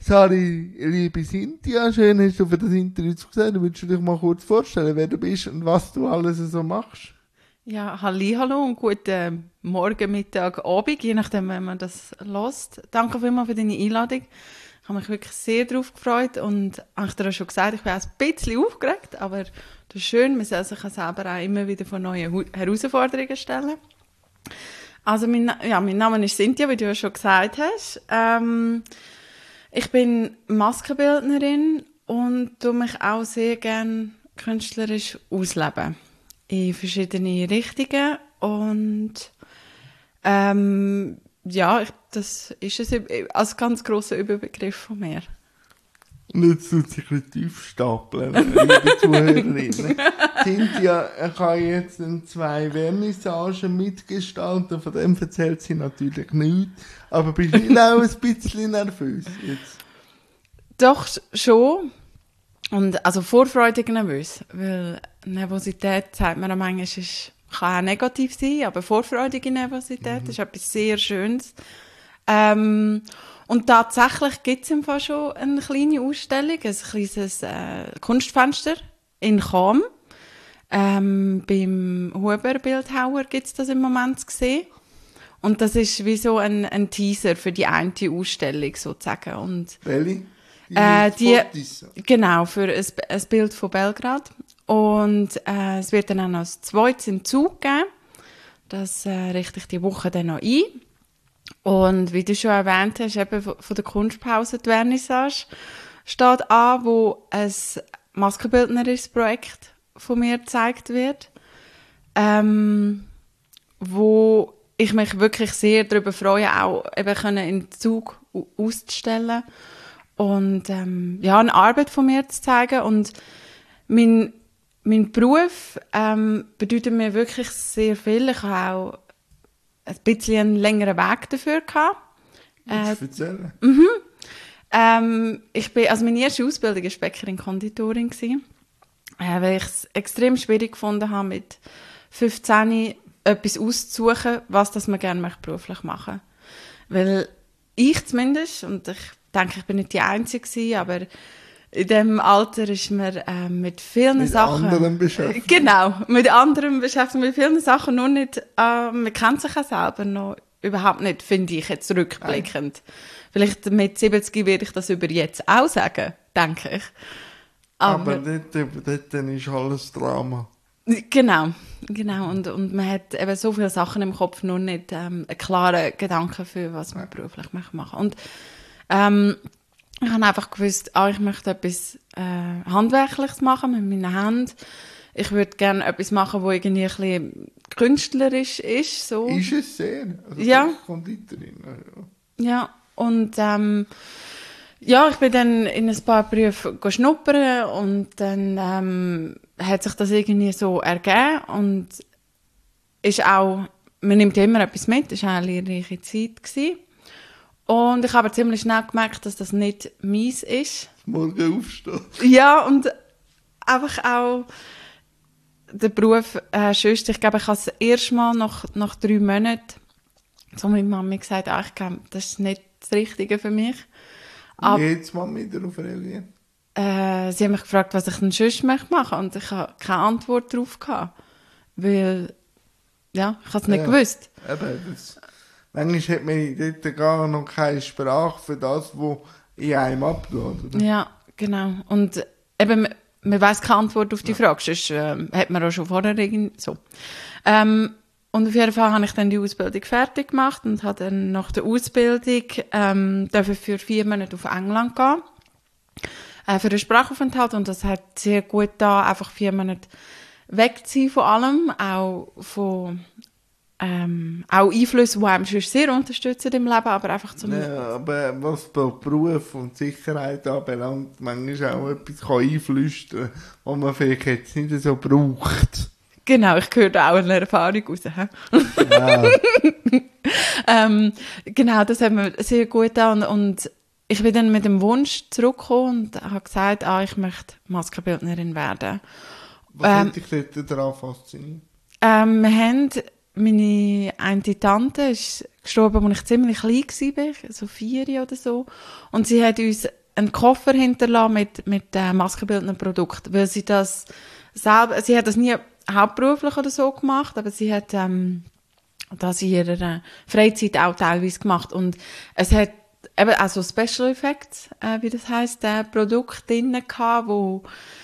Sari, liebe Cynthia, schön hast du für das Interview gesagt. Willst du dich mal kurz vorstellen, wer du bist und was du alles so machst? Ja, hallo und guten Morgen, Mittag, Abend, je nachdem, wenn man das hört. Danke vielmals für deine Einladung. Ich habe mich wirklich sehr darauf gefreut und ich habe dir auch schon gesagt, ich bin auch ein bisschen aufgeregt, aber das ist schön, man soll sich selber auch immer wieder vor neue Herausforderungen stellen. Also mein Name ist Cynthia, wie du ja schon gesagt hast. Ich bin Maskenbildnerin und tue mich auch sehr gerne künstlerisch ausleben. In verschiedene Richtungen und das ist es als ganz grosser Überbegriff von mir. Und jetzt tut sich ein bisschen tief stapeln, liebe Zuhörerinnen. Cynthia kann jetzt 2 Vernissagen mitgestalten, von dem erzählt sie natürlich nichts. Aber bist du nicht auch ein bisschen nervös jetzt? Doch, schon. Und also vorfreudig nervös, weil Nervosität, sagt man manchmal, kann auch negativ sein, aber vorfreudige Nervosität ist etwas sehr Schönes. Und tatsächlich gibt es im Fall schon eine kleine Ausstellung, ein kleines Kunstfenster in Cham. Beim Huber Bildhauer gibt es das im Moment zu sehen. Und das ist wie so ein Teaser für die eine Ausstellung sozusagen. Und Welche? Genau, für ein Bild von Belgrad. Und es wird dann auch noch ein zweites im Zug geben. Das richte ich die Woche dann noch ein. Und wie du schon erwähnt hast, eben von der Kunstpause die Vernissage steht an, wo ein maskenbildnerisches Projekt von mir gezeigt wird, wo ich mich wirklich sehr darüber freue, auch eben im Zug auszustellen und eine Arbeit von mir zu zeigen. Und mein Beruf bedeutet mir wirklich sehr viel. Ich habe auch ein bisschen einen längeren Weg dafür gehabt. Erzählen. Meine erste Ausbildung war Bäckerin-Konditorin, weil ich es extrem schwierig gefunden habe, mit 15 etwas auszusuchen, was das man gerne beruflich machen möchte. Weil ich zumindest, und ich denke, ich bin nicht die Einzige, aber in diesem Alter ist man mit vielen Sachen... Mit anderen beschäftigt. Genau, mit anderen beschäftigt, mit vielen Sachen nur nicht... man kennt sich auch selber noch überhaupt nicht, finde ich, jetzt rückblickend. Vielleicht mit 70 werde ich das über jetzt auch sagen, denke ich. Aber dort ist alles Drama. Genau. Und man hat eben so viele Sachen im Kopf, nur nicht einen klaren Gedanken für, was man beruflich machen möchte. Und ich habe einfach gewusst, ich möchte etwas Handwerkliches machen mit meinen Händen. Ich würde gerne etwas machen, das irgendwie ein bisschen künstlerisch ist. So. Ist es sehr? Also ja. Konditorin. Ja, und ich bin dann in ein paar Berufe schnuppern und dann hat sich das irgendwie so ergeben und ist auch, man nimmt ja immer etwas mit, es war auch eine lehrreiche Zeit gewesen. Und ich habe aber ziemlich schnell gemerkt, dass das nicht meins ist. Morgen aufstehen. Ja, und einfach auch der Beruf sonst. Ich glaube, ich habe das erste Mal nach 3 Monaten so mit Mami gesagt, ich glaube, das ist nicht das Richtige für mich. Aber jetzt mal wieder auf reagieren. Sie haben mich gefragt, was ich denn sonst machen möchte und ich habe keine Antwort darauf gehabt. Weil, ich habe es nicht gewusst. Eben, manchmal hat man dort gar noch keine Sprache für das, was in einem abgeht. Oder? Ja, genau. Und eben, man weiss keine Antwort auf die Frage, sonst hat man auch schon vorher so. Und auf jeden Fall habe ich dann die Ausbildung fertig gemacht und habe dann nach der Ausbildung dafür für 4 Monate auf England gehen. Für den Sprachaufenthalt. Und das hat sehr gut da einfach 4 Monate weg zu sein von allem. Auch von auch Einflüsse, die einem schon sehr unterstützen im Leben, aber einfach zum... Ja, aber was Beruf und Sicherheit anbelangt, manchmal auch etwas kann einflüstern, was man vielleicht jetzt nicht so braucht. Genau, ich höre da auch eine Erfahrung raus. Ja. Genau, das hat mir sehr gut getan. Und ich bin dann mit dem Wunsch zurückgekommen und habe gesagt, ich möchte Maskenbildnerin werden. Was hat dich dort daran fasziniert? Wir haben, meine eine Tante ist gestorben, als ich ziemlich klein war, so 4 oder so. Und sie hat uns einen Koffer hinterlassen mit maskenbildenden Produkten, weil sie das selber, sie hat das nie hauptberuflich oder so gemacht, aber sie hat das in ihrer Freizeit auch teilweise gemacht. Und es hat eben auch so Special Effects, wie das heisst, Produkt drin gehabt, wo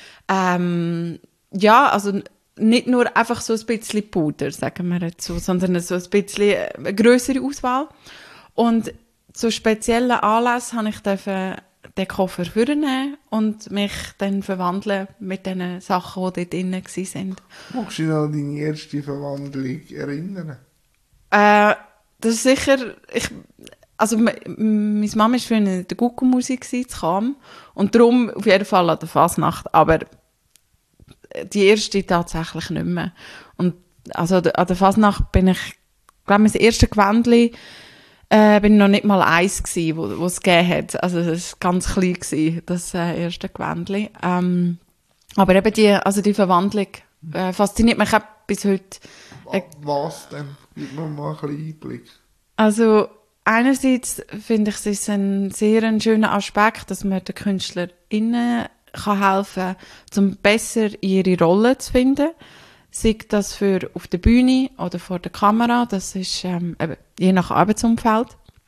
ja, also nicht nur einfach so ein bisschen Puder, sagen wir jetzt so, sondern so ein bisschen eine grössere Auswahl. Und zu speziellen Anlässen habe ich den Koffer vornehmen und mich dann verwandeln mit den Sachen, die dort drin waren. Magst du dich noch an deine erste Verwandlung erinnern? Das ist sicher... Also, meine Mama war früher in der Gucko-Musik zu Cham und darum auf jeden Fall an der Fasnacht, aber die erste tatsächlich nicht mehr. Und also an der Fasnacht bin ich, glaube ich, das erste Gewändchen bin ich noch nicht mal eins gewesen, wo es gegeben hat. Also das war ganz klein gewesen, das erste Gewändchen. Aber eben die Verwandlung fasziniert mich auch bis heute. Was denn? Gib mir mal ein bisschen Einblick. Also einerseits finde ich, es ist ein sehr schöner Aspekt, dass man den KünstlerInnen helfen kann, um besser ihre Rolle zu finden. Sei das für auf der Bühne oder vor der Kamera, das ist eben, je nach Arbeitsumfeld.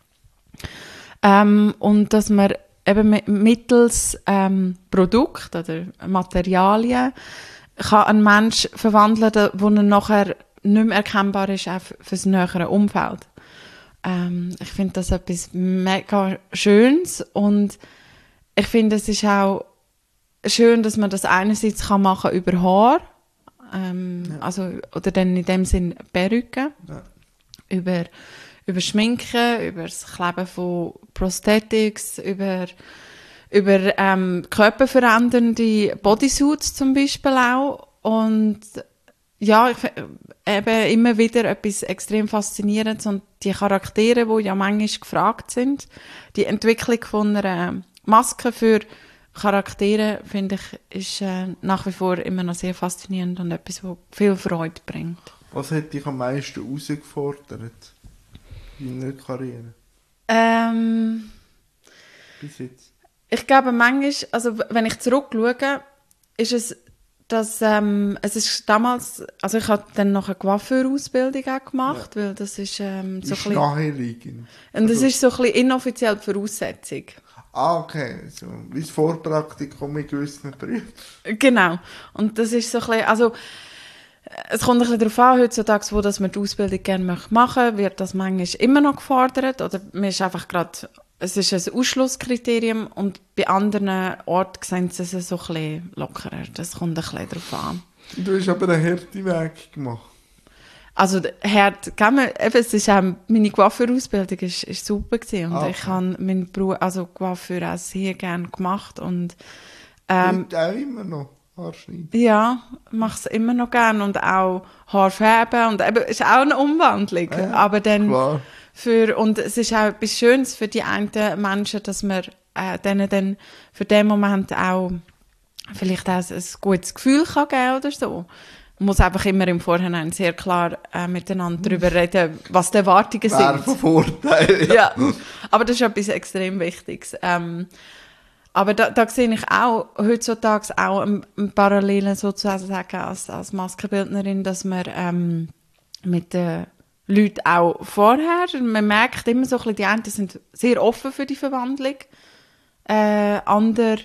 Und dass man eben mittels Produkt oder Materialien kann einen Menschen verwandeln, wo er nachher nicht mehr erkennbar ist, auch für das nähere Umfeld. Ich finde das etwas mega Schönes und ich finde, es ist auch schön, dass man das einerseits machen kann über Haar, also, oder dann in dem Sinn Perücke, über Schminken, über das Kleben von Prosthetics, über körperverändernde Bodysuits zum Beispiel auch. Und ja, ich eben immer wieder etwas extrem Faszinierendes und die Charaktere, die ja manchmal gefragt sind, die Entwicklung von einer Maske für Charaktere, finde ich, ist nach wie vor immer noch sehr faszinierend und etwas, das viel Freude bringt. Was hat dich am meisten herausgefordert in deiner Karriere? Bis jetzt? Ich glaube manchmal, also wenn ich zurückschaue, ist es, dass es ist damals, also ich habe dann noch eine Coiffeur-Ausbildung auch gemacht, weil das ist so ein bisschen naheliegend. Und das ist so ein bisschen inoffiziell die Voraussetzung. Ah, okay. So, wie das Vorpraktikum in gewissen Berufen. Genau. Und das ist so ein bisschen, also es kommt ein bisschen darauf an, heutzutage, wo dass man die Ausbildung gerne machen möchte, wird das manchmal immer noch gefordert oder man ist einfach gerade, es ist ein Ausschlusskriterium und bei anderen Orten sehen sie es so ein bisschen lockerer. Das kommt ein bisschen darauf an. Du hast aber einen harten Weg gemacht. Also hart, es ist auch, meine Coiffeur-Ausbildung ist super gewesen und ich habe meinen Beruf, also Coiffeur auch sehr gerne gemacht und heute auch immer noch Haarschneiden? Ja, mache es immer noch gerne und auch Haarfärben und eben, ist auch eine Umwandlung, aber dann klar. Und es ist auch etwas Schönes für die einen Menschen, dass man denen dann für den Moment auch vielleicht auch ein gutes Gefühl kann geben oder so. Man muss einfach immer im Vorhinein sehr klar miteinander darüber reden, was die Erwartungen sind. Von Vorteil. Ja, aber das ist etwas extrem Wichtiges. Aber da sehe ich auch heutzutage auch eine Parallele sozusagen als Maskenbildnerin, dass man mit den Leuten auch vorher, man merkt immer so ein bisschen, die einen sind sehr offen für die Verwandlung, andere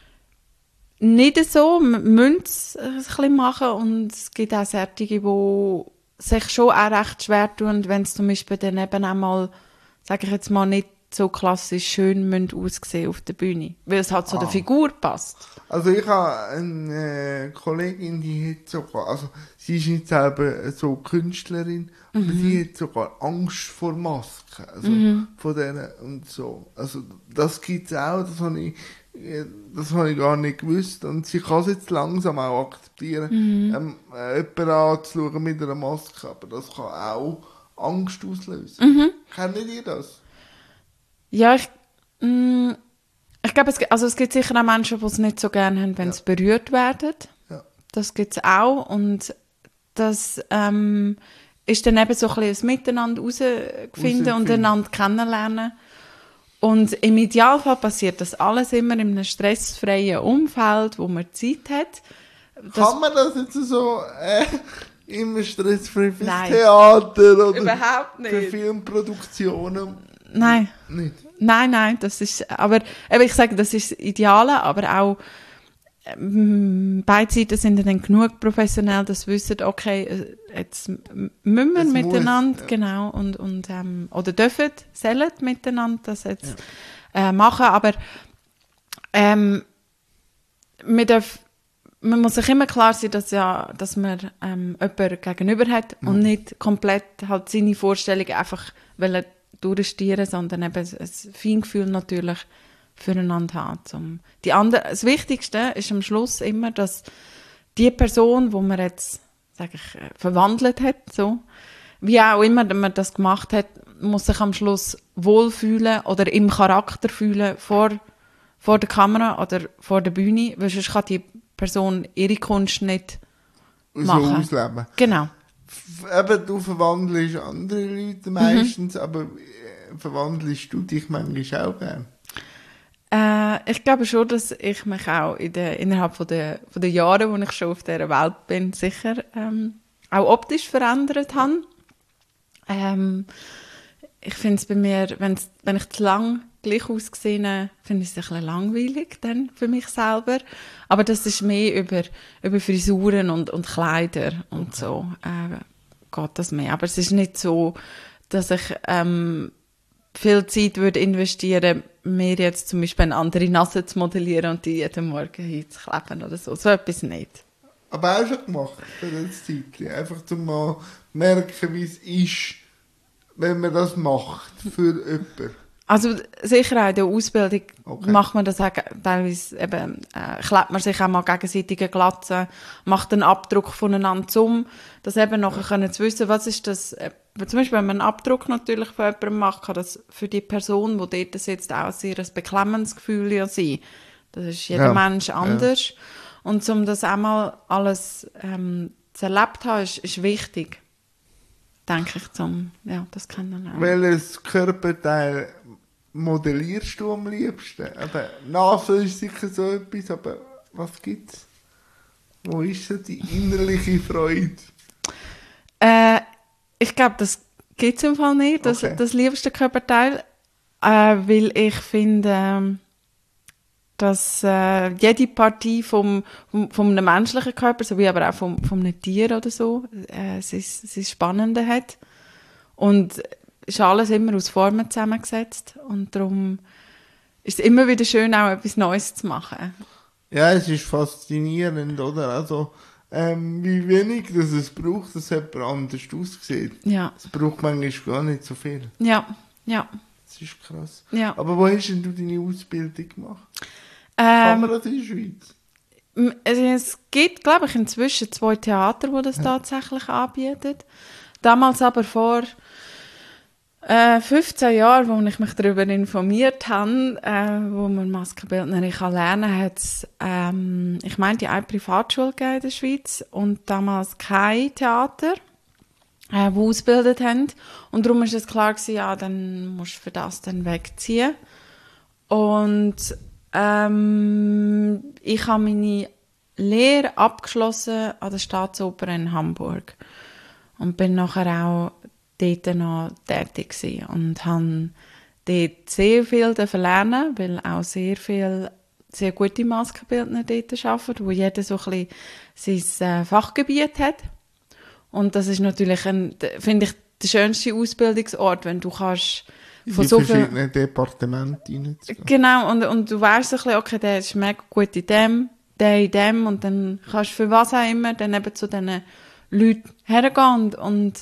nicht so, man müssen es ein bisschen machen und es gibt auch solche, die sich schon auch recht schwer tun, wenn es zum Beispiel dann eben einmal, sage ich jetzt mal, nicht so klassisch schön aussehen auf der Bühne, weil es halt zu der Figur passt. Also ich habe eine Kollegin, die hat sogar, also sie ist nicht selber so Künstlerin, aber sie hat sogar Angst vor Masken, also von denen und so. Also das gibt es auch, das habe ich gar nicht gewusst und sie kann es jetzt langsam auch akzeptieren, jemanden anzuschauen mit einer Maske, aber das kann auch Angst auslösen. Kennt ihr das? Ja, ich glaube, es gibt sicher auch Menschen, die es nicht so gerne haben, wenn sie berührt werden. Ja. Das gibt es auch. Und das ist dann eben so ein bisschen das Miteinander herausfinden und einander kennenlernen. Und im Idealfall passiert das alles immer in einem stressfreien Umfeld, wo man Zeit hat. Kann man das jetzt so immer stressfrei fürs Theater oder überhaupt nicht. für Filmproduktionen? Nein. Nicht? Nein, das ist, aber eben, ich sage, das ist das Ideale, aber auch beide Seiten sind dann genug professionell, dass sie wissen, okay, jetzt müssen wir Es miteinander, muss, genau, und oder dürfen, sollen miteinander das jetzt machen, aber man muss sich immer klar sein, dass man jemanden gegenüber hat und nicht komplett halt seine Vorstellungen einfach durchstieren, sondern eben ein Feingefühl natürlich füreinander haben. Das Wichtigste ist am Schluss immer, dass die Person, die man jetzt, sage ich, verwandelt hat, so, wie auch immer man das gemacht hat, muss sich am Schluss wohlfühlen oder im Charakter fühlen vor der Kamera oder vor der Bühne, weil sonst kann die Person ihre Kunst nicht machen. So ausleben. Genau. Eben, du verwandelst andere Leute meistens, aber verwandelst du dich manchmal auch gern? Ich glaube schon, dass ich mich auch innerhalb von der Jahre, wo ich schon auf dieser Welt bin, sicher auch optisch verändert habe. Ich finde es bei mir, wenn ich zu lang gleich aussehe, finde ich es ein bisschen langweilig dann für mich selber. Aber das ist mehr über Frisuren und Kleider und so geht das mehr. Aber es ist nicht so, dass ich viel Zeit würde investieren, mir jetzt zum Beispiel eine andere Nase zu modellieren und die jeden Morgen hinzukleben oder so. So etwas nicht. Aber auch schon gemacht für das Zeitchen. Einfach um mal merken, wie es ist, wenn man das macht für jemanden. Also sicher auch in der Ausbildung macht man das auch teilweise eben, klebt man sich auch mal gegenseitig eine Glatze, macht einen Abdruck voneinander um, dass eben nachher können zu wissen, was ist das, zum Beispiel wenn man einen Abdruck natürlich von jemandem macht, kann das für die Person, die dort sitzt, auch sehr ein beklemmendes Gefühl ja sein. Das ist jeder Mensch anders. Und um das einmal alles zu erlebt haben, ist wichtig, denke ich, das kennenlernen. Welches Körperteil modellierst du am liebsten? Aber Nase ist sicher so etwas, aber was gibt's? Wo ist so die innerliche Freude? Ich glaube, das gibt es im Fall nicht, das liebste Körperteil, weil ich finde, dass jede Partie vom einem menschlichen Körper, sowie aber auch vom einem Tier oder so, sein Spannende hat. Und ist alles immer aus Formen zusammengesetzt. Und darum ist es immer wieder schön, auch etwas Neues zu machen. Ja, es ist faszinierend, oder? Also, wie wenig das es braucht, dass jemand anders aussieht. Ja. Es braucht manchmal gar nicht so viel. Ja. Das ist krass. Ja. Aber wo hast denn du deine Ausbildung gemacht? Kann man das in der Schweiz? Es gibt, glaube ich, inzwischen 2 Theater, die das tatsächlich anbieten. Damals aber vor 15 Jahren, als ich mich darüber informiert habe, wo man Maskenbildnerin lernen kann, hat es, ich meine, eine Privatschule gegeben in der Schweiz und damals kein Theater, die ausgebildet haben. Und darum war es klar gewesen, ja, dann musst du für das dann wegziehen. Und ich habe meine Lehre abgeschlossen an der Staatsoper in Hamburg und bin nachher auch dort noch tätig gewesen und habe dort sehr viel lernen, weil auch sehr gute Maskenbildner dort arbeiten, wo jeder so ein bisschen sein Fachgebiet hat. Und das ist natürlich, finde ich, der schönste Ausbildungsort, wenn du kannst von so verschiedenen Departementen reinzugehen. Genau, und du weißt ein bisschen, okay, der ist mega gut in dem, der in dem, und dann kannst du für was auch immer dann eben zu diesen Leuten hergehen und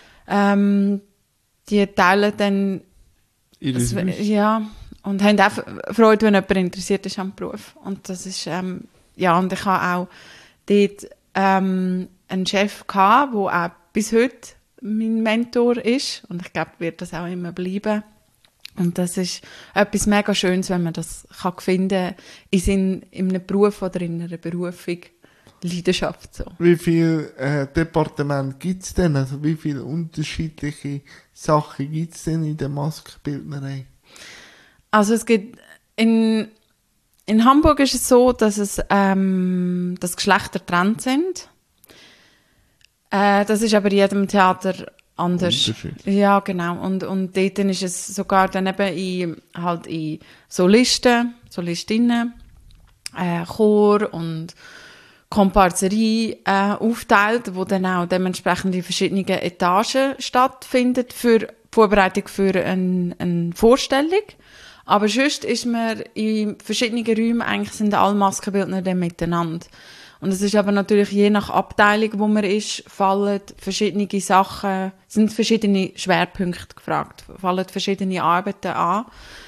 die teilen dann ja, und haben auch Freude, wenn jemand interessiert ist am Beruf. Und das ist, und ich habe auch dort einen Chef gehabt, der auch bis heute mein Mentor ist. Und ich glaube, wird das auch immer bleiben. Und das ist etwas mega Schönes, wenn man das kann finden kann, in einem Beruf oder in einer Berufung. Leidenschaft. So. Wie viele Departemente gibt es denn? Also wie viele unterschiedliche Sachen gibt es denn in der Maskenbildnerei? Also es gibt in Hamburg ist es so, dass dass Geschlechter getrennt sind. Das ist aber in jedem Theater anders. Ja, genau. Und dort ist es sogar dann eben in Solisten, Solistinnen, Chor und Komparserie aufteilt, wo dann auch dementsprechend in verschiedenen Etagen stattfindet für die Vorbereitung für eine Vorstellung. Aber sonst ist man in verschiedenen Räumen, eigentlich sind alle Maskenbildner dann miteinander. Und es ist aber natürlich je nach Abteilung, wo man ist, fallen verschiedene Sachen, sind verschiedene Schwerpunkte gefragt, fallen verschiedene Arbeiten an.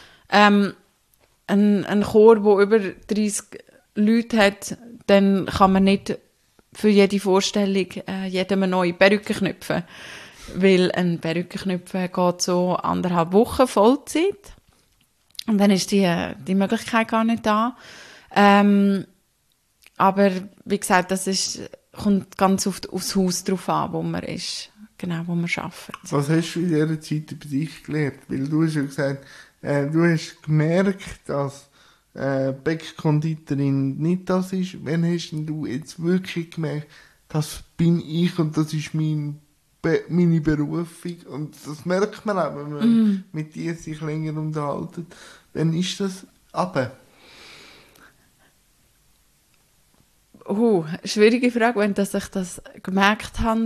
Ein Chor, der über 30 Leute hat, dann kann man nicht für jede Vorstellung jedem eine neue Perücke knüpfen. Weil ein Perücke knüpfen geht so 1,5 Wochen Vollzeit. Und dann ist die Möglichkeit gar nicht da. Aber wie gesagt, kommt ganz oft aufs Haus drauf an, wo man ist, genau, wo man arbeitet. Was hast du in dieser Zeit über dich gelernt? Weil du hast ja gesagt, du hast gemerkt, dass Bäckkonditorin nicht das ist. Wann hast denn du jetzt wirklich gemerkt, das bin ich und das ist meine Berufung? Und das merkt man auch, wenn man mit dir sich länger unterhalten. Wann ist das runter? Schwierige Frage, wenn ich das gemerkt habe.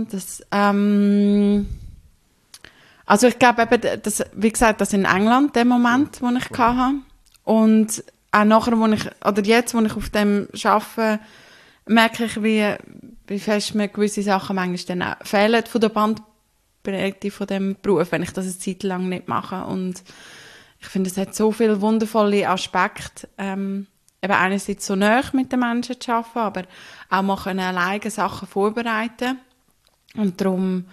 Also ich glaube eben, wie gesagt, das in England, der Moment, den ich hatte. Und auch nachher, wo ich auf dem arbeite, merke ich, wie fest mir gewisse Sachen manchmal dann auch fehlen von der Bandbreite von dem Beruf, wenn ich das eine Zeit lang nicht mache. Und ich finde, es hat so viele wundervolle Aspekte, eben einerseits so nahe mit den Menschen zu arbeiten, aber auch mal alleine Sachen vorbereiten. Und darum,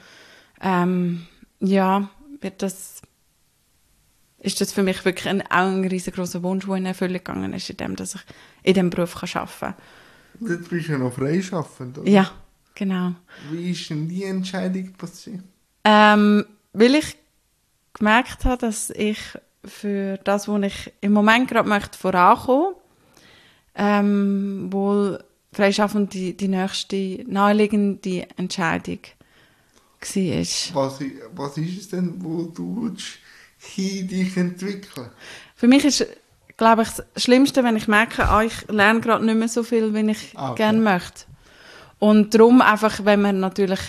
ist das für mich wirklich auch ein riesengroßer Wunsch, der in Erfüllung gegangen ist, dass ich in diesem Beruf arbeiten kann. Jetzt bist du ja noch freischaffend, oder? Ja, genau. Wie ist denn die Entscheidung passiert? Weil ich gemerkt habe, dass ich für das, was ich im Moment gerade möchte, vorankommen, wohl freischaffend die nächste naheliegende Entscheidung war. Was ist es denn, wo du dich entwickeln? Für mich ist, glaube ich, das Schlimmste, wenn ich merke, ich lerne gerade nicht mehr so viel, wie ich gerne möchte. Und darum einfach, wenn man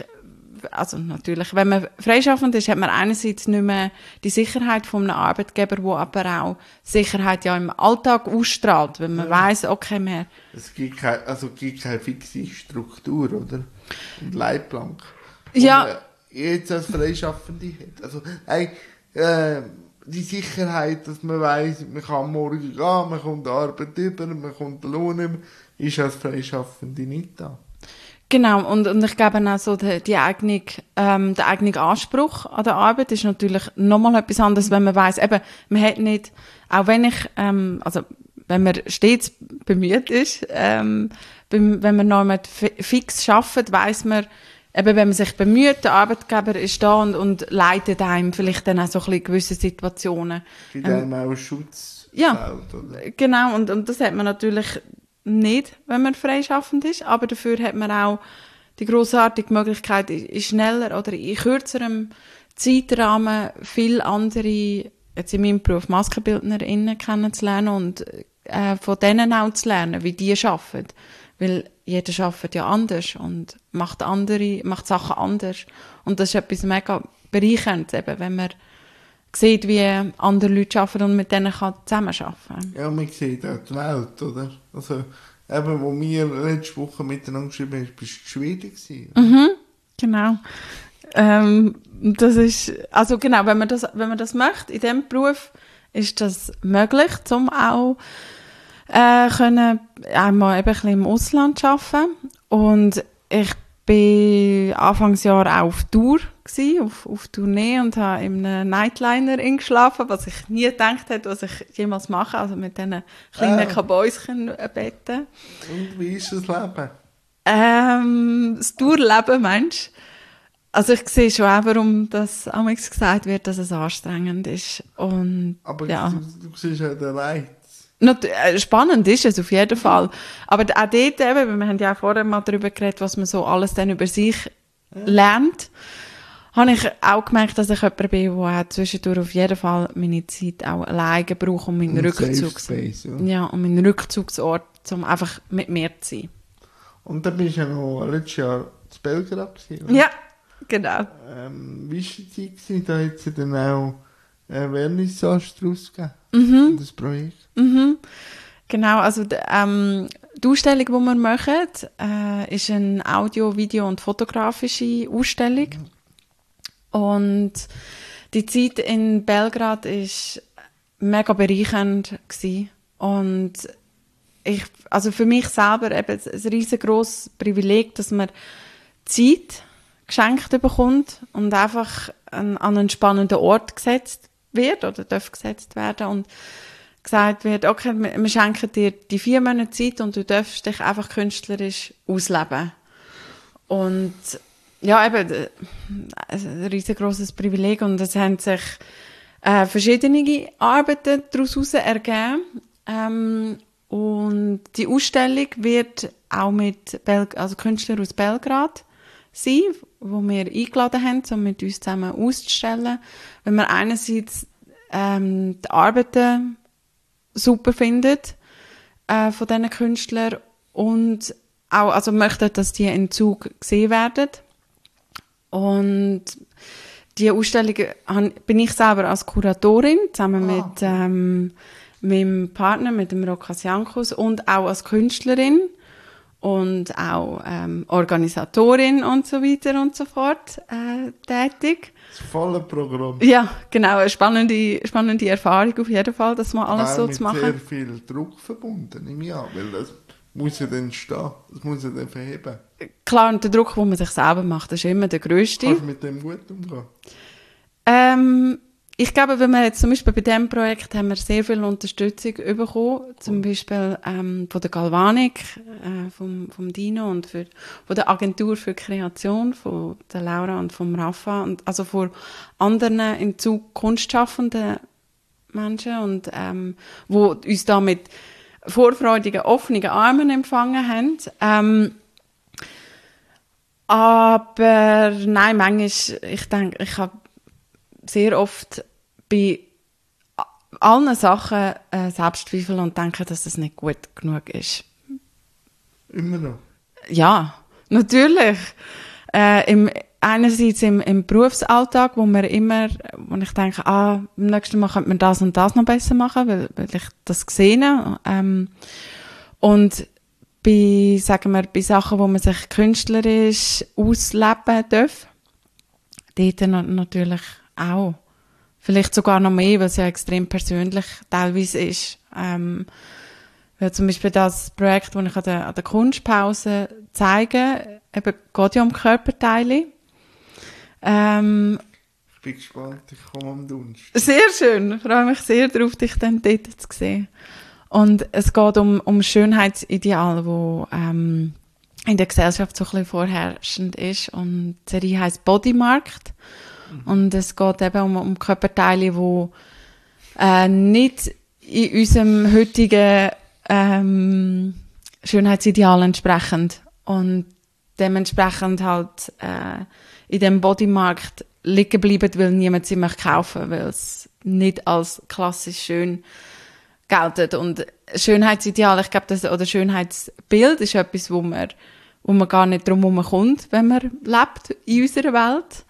wenn man freischaffend ist, hat man einerseits nicht mehr die Sicherheit von einem Arbeitgeber, der aber auch Sicherheit ja im Alltag ausstrahlt, wenn man weiss, okay, mehr. Es gibt keine fixe Struktur, oder? Und Leitplank. Ja. Man jetzt als Freischaffende hat. Also, die Sicherheit, dass man weiss, man kann morgen gehen, man kommt die Arbeit über, man kommt den Lohn über, ist als Freischaffende nicht da. Genau, und ich glaube auch so, der eigene Anspruch an der Arbeit ist natürlich nochmal etwas anderes, wenn man weiss, eben, man hat nicht, auch wenn wenn man stets bemüht ist, wenn man noch mal fix arbeitet, weiss man, eben, wenn man sich bemüht, der Arbeitgeber ist da und leitet einem vielleicht dann auch so ein bisschen gewisse Situationen. Gibt einem auch Schutz. Ja, oder? Genau, und das hat man natürlich nicht, wenn man freischaffend ist, aber dafür hat man auch die grossartige Möglichkeit, in schneller oder in kürzerem Zeitrahmen viele andere, jetzt in meinem Beruf MaskenbildnerInnen kennenzulernen und von denen auch zu lernen, wie die arbeiten. Weil jeder arbeitet ja anders und macht Sachen anders. Und das ist etwas mega bereicherndes, eben, wenn man sieht, wie andere Leute arbeiten und mit denen zusammenarbeiten kann. Ja, man sieht auch die Welt, oder? Also, eben, wo wir letzte Woche miteinander geschrieben haben, bist du Schwede gewesen. Mhm, genau. Das ist, also genau, wenn man das möchte, in diesem Beruf, ist das möglich, um auch können einmal eben ein bisschen im Ausland zu arbeiten. Und ich bin Anfangsjahr auch auf Tour gewesen, auf Tournee, und habe in einem Nightliner geschlafen, was ich nie gedacht hätte, was ich jemals mache, also mit diesen kleinen Kabäuschen betten. Und wie ist das Leben? Das Durchleben, meinst du? Also ich sehe schon auch, warum das manchmal gesagt wird, dass es anstrengend ist. Und, Aber ja. du siehst ja den Reiz. Spannend ist es auf jeden Fall. Aber auch dort eben, wir haben ja auch vorher mal darüber geredet, was man so alles dann über sich lernt, habe ich auch gemerkt, dass ich jemand bin, der auch zwischendurch auf jeden Fall meine Zeit auch alleine brauche und meinen Rückzugsort, um einfach mit mir zu sein. Und dann bist du ja noch letztes Jahr in Belgrad gewesen, oder? Ja, genau. Wie war die Zeit gewesen? Da hat es dann auch Vernissage daraus gegeben, das Projekt. Genau, also die Ausstellung, die wir machen, ist eine Audio-, Video- und fotografische Ausstellung. Und die Zeit in Belgrad war mega bereichernd gewesen. Und also für mich selber eben ein riesengroßes Privileg, dass man Zeit geschenkt bekommt und einfach an einen spannenden Ort gesetzt wird oder darf gesetzt werden und gesagt wird, okay, wir schenken dir die 4 Monate Zeit und du darfst dich einfach künstlerisch ausleben. Und ja, eben, ein riesengroßes Privileg und es haben sich verschiedene Arbeiten daraus ergeben. Und die Ausstellung wird auch mit also Künstlern aus Belgrad sein, wo wir eingeladen haben, um mit uns zusammen auszustellen. Wenn man einerseits die Arbeiten super findet von diesen Künstlern und auch also möchten, dass die in Zug gesehen werden. Und die Ausstellung bin ich selber als Kuratorin zusammen mit meinem Partner, mit dem Rokas Jankus und auch als Künstlerin und auch Organisatorin und so weiter und so fort tätig. Das volle Programm. Ja, genau, eine spannende Erfahrung auf jeden Fall, das mal alles so zu machen. Mit sehr viel Druck verbunden, nehme ich an, weil das muss ja dann stehen, das muss ja dann verheben. Klar, und der Druck, den man sich selber macht, ist immer der grösste. Kannst du mit dem gut umgehen? Ich glaube, wenn wir jetzt zum Beispiel bei diesem Projekt haben wir sehr viel Unterstützung bekommen, zum Beispiel von der Galvanik, vom Dino und von der Agentur für Kreation, von der Laura und vom Rafa, und also von anderen in Zug kunstschaffenden Menschen, und wo uns da mit vorfreudigen, offenen Armen empfangen haben. Aber nein, manchmal, ich denke, ich habe sehr oft bei allen Sachen Selbstzweifel und denke, dass es nicht gut genug ist. Immer noch? Ja, natürlich. Einerseits im Berufsalltag, wo ich denke, beim nächsten Mal könnte man das und das noch besser machen, weil ich das sehe. Und bei Sachen, wo man sich künstlerisch ausleben darf, dort natürlich auch. Vielleicht sogar noch mehr, weil es ja extrem persönlich teilweise ist. Weil zum Beispiel das Projekt, das ich an der Kunstpause zeige, eben geht ja um Körperteile. Ich bin gespannt, ich komme am Donnerstag. Sehr schön, ich freue mich sehr darauf, dich dann dort zu sehen. Und es geht um Schönheitsideal, wo in der Gesellschaft so ein bisschen vorherrschend ist. Und die Serie heisst Bodymarkt. Und es geht eben um Körperteile, die nicht in unserem heutigen Schönheitsideal entsprechen. Und dementsprechend halt in dem Bodymarkt liegen bleiben, weil niemand sie möchte kaufen, weil es nicht als klassisch schön gelten. Und Schönheitsideal, ich glaube, oder Schönheitsbild ist etwas, wo man gar nicht drum herum kommt, wenn man lebt in unserer Welt.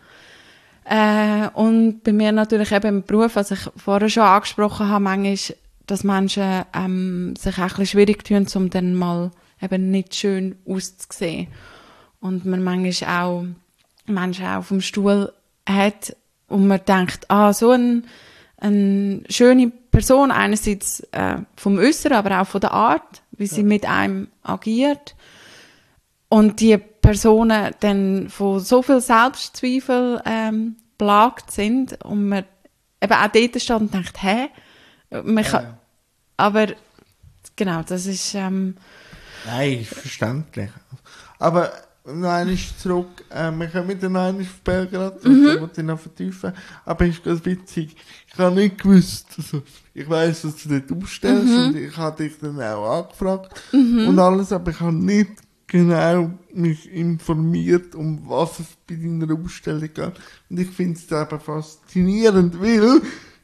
Und bei mir natürlich eben im Beruf, was ich vorher schon angesprochen habe, manchmal, dass Menschen sich auch ein bisschen schwierig tun, um dann mal eben nicht schön auszusehen. Und man manchmal auch Menschen auf dem Stuhl hat und man denkt, so eine schöne Person, einerseits vom Äußeren, aber auch von der Art, wie sie mit einem agiert. Und die Personen dann von so viel Selbstzweifel plagt sind und man eben auch dort steht und denkt, man kann, aber genau, das ist Nein, ist verständlich. Aber noch einmal zurück, wir können wieder noch einmal auf Belgrad, das wollte ich noch vertiefen. Aber ist ganz witzig, ich habe nicht gewusst, also, ich weiss, dass du dort ausstellst und ich habe dich dann auch angefragt und alles, aber ich habe nicht genau mich informiert, um was es bei deiner Ausstellung geht. Und ich finde es eben faszinierend, weil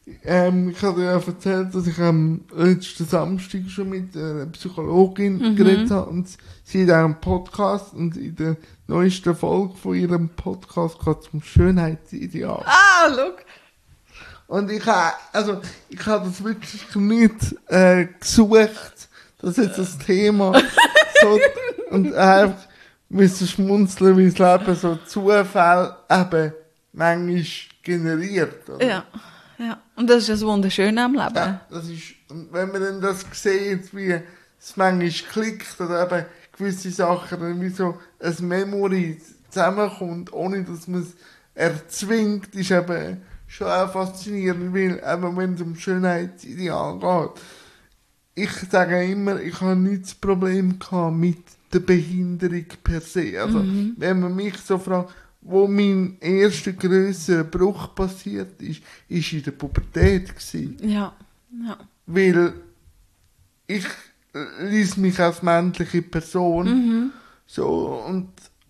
ich habe dir ja erzählt, dass ich am letzten Samstag schon mit einer Psychologin geredet habe und sie hat auch einen Podcast und in der neuesten Folge von ihrem Podcast geht es um Schönheitsideal. Ah, look. Und ich habe das wirklich nicht gesucht, dass jetzt das Thema so und einfach müssen schmunzeln, wie das Leben so Zufall eben manchmal generiert. Oder? Ja. Und das ist das Wunderschöne am Leben. Ja, das ist, und wenn man dann das sieht, wie es manchmal klickt oder eben gewisse Sachen dann wie so ein Memory zusammenkommt, ohne dass man es erzwingt, ist eben schon auch faszinierend, weil eben wenn es um Schönheitsideal geht. Ich sage immer, ich habe nicht das Problem gehabt mit der Behinderung per se. Also, wenn man mich so fragt, wo mein erster grösserer Bruch passiert ist in der Pubertät gewesen. Ja. Weil ich ließ mich als männliche Person so und